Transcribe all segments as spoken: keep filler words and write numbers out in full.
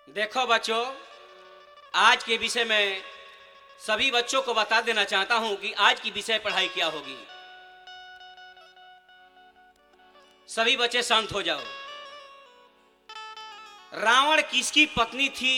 देखो बच्चों, आज के विषय में सभी बच्चों को बता देना चाहता हूं कि आज की विषय पढ़ाई क्या होगी। सभी बच्चे शांत हो जाओ। रावण किसकी पत्नी थी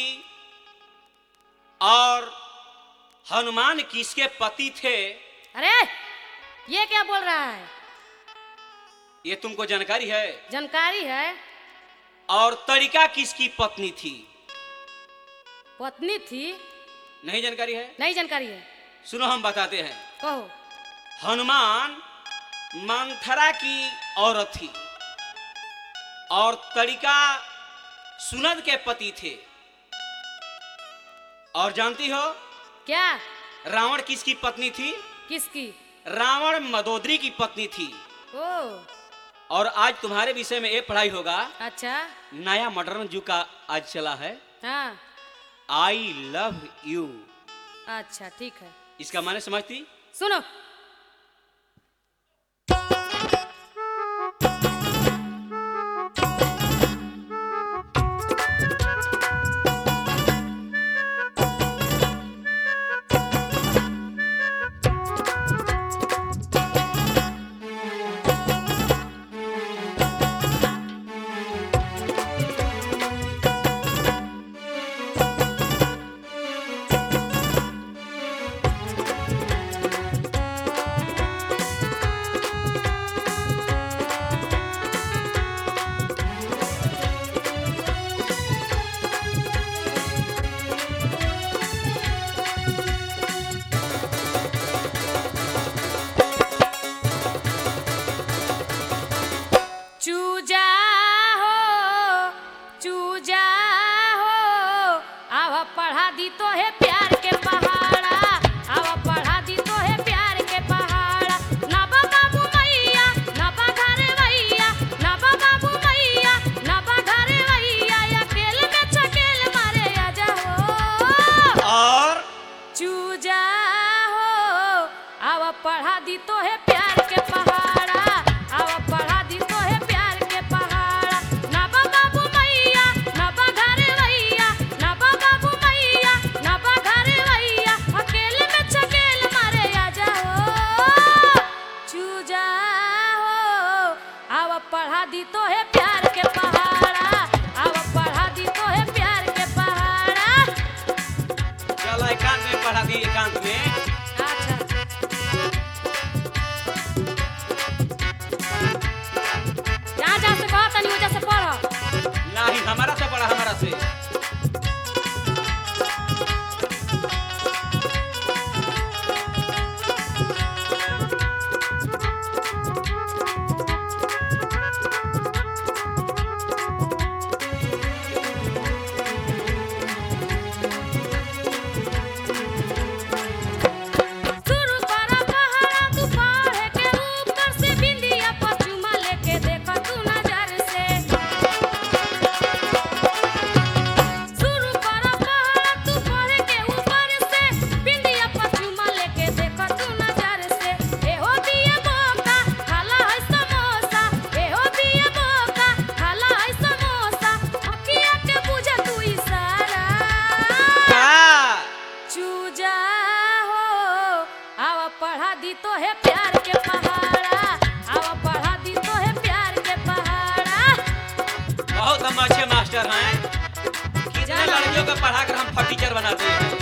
और हनुमान किसके पति थे? अरे ये क्या बोल रहा है? ये तुमको जानकारी है? जानकारी है। और तरीका किसकी पत्नी थी? पत्नी थी। नहीं जानकारी है? नहीं जानकारी है। सुनो, हम बताते हैं। कहो। हनुमान मंथरा की औरत थी और तरीका सुनद के पति थे। और जानती हो क्या? रावण किसकी पत्नी थी? किसकी? रावण मदोदरी की पत्नी थी। ओ और आज तुम्हारे विषय में ये पढ़ाई होगा। अच्छा। नया मॉडर्न युग का आज चला है, हाँ आई लव यू। अच्छा ठीक है। इसका माने समझती? सुनो। चूजा हो चूजा हो आवा पढ़ा दी तो है प्यार के पहाड़ा। आवा पढ़ा दी तो है प्यार के पहाड़ा। ना बा बाबू मैया ना बा घरे भैया ना बा बाबू मैया ना बा घरे भैया। अकेले में छकेल मारे आजा हो। और चूजा हो आवा पढ़ा दी तो है प्यार के पहाड़ा। आवा पढ़ा दी तो है प्यार के पहाड़ा। ना बा बाबू मैया ना बा घरे भैया ना बा बाबू मैया ना बा घरे भैया। अकेले में छकेल मारे आजा हो। चूजा हो आवा पढ़ा दी तो है प्यार के पहाड़ा। आवा पढ़ा दी तो है प्यार के पहाड़ा। चलो एकांत में पढ़ा दी। एकांत में अच्छा जहाँ जहाँ से कहा तनी वजह से पढ़। नहीं, हमारा से पढ़ा, हमारा से। शुरू करा पहाड़ा तू पहाड़ के ऊपर से बिंदिया पर चुमा लेके देखा तू नजर से। शुरू करा पहाड़ा तू पहाड़ के ऊपर से बिंदिया पर चुमा लेके देखा तू नजर से। ए हो दिया बोका खाला है समोसा। ए हो दिया बोका खाला है समोसा। अखिया के बुझा तू इशारा। का? चूजा हो आवा पढ़ा दी तो है प्यार के पहाड़ा। आवा पढ़ा दी तो है प्यार के पहाड़ा। बहुत हम अच्छे मास्टर हैं। कितने जाना। लड़कियों को पढ़ा कर हम फटीचर बनाते हैं।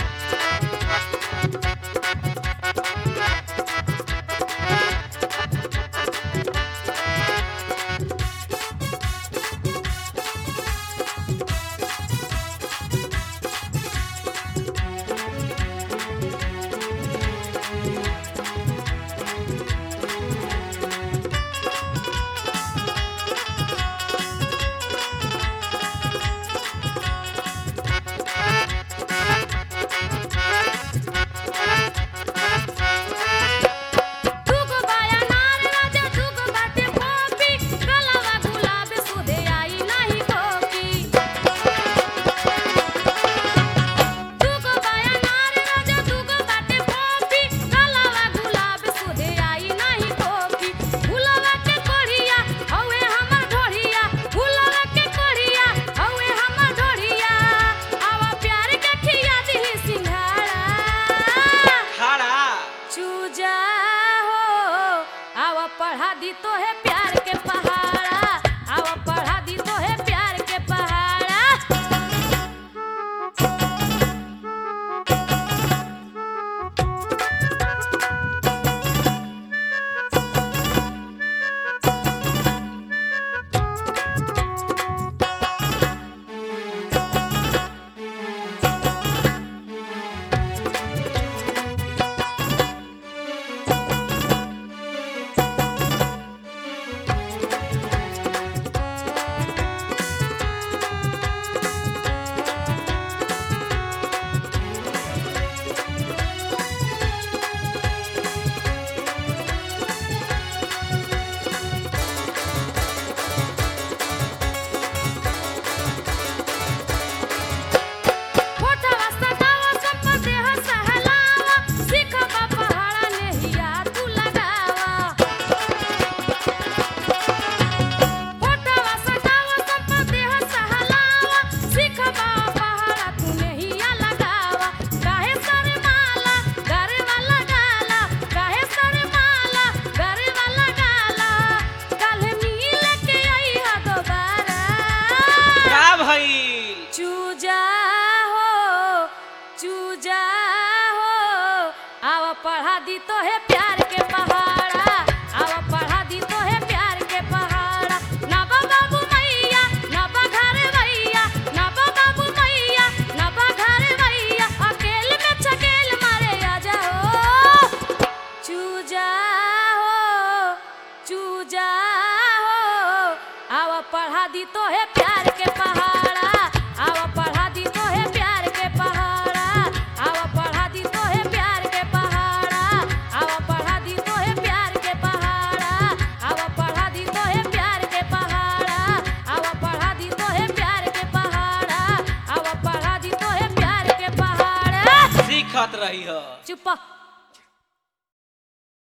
तो है प्यार के पहाड़ा आवा पढ़ा दी तो है प्यार के पहाड़ा ना बा बाबू मैया ना बा घर भैया ना बा बाबू मैया ना बा घर भैया अकेले में छकेल मारे आ जाओ चूजा हो चूजा हो आवा पढ़ा दी तो है प्यार के पहाड़ा आवा पढ़ा दी तो है प्यार के पहाड़ा आवा पढ़ा दी तो है प्यार के पहाड़ा आवा पढ़ा दी तो है प्यार के पहाड़ा आवा पढ़ा दी तो है प्यार के पहाड़ा आवा पढ़ा दी तो है प्यार के पहाड़ा आवा पढ़ा दी तो है प्यार के पहाड़ा सीखत रही हो। चुप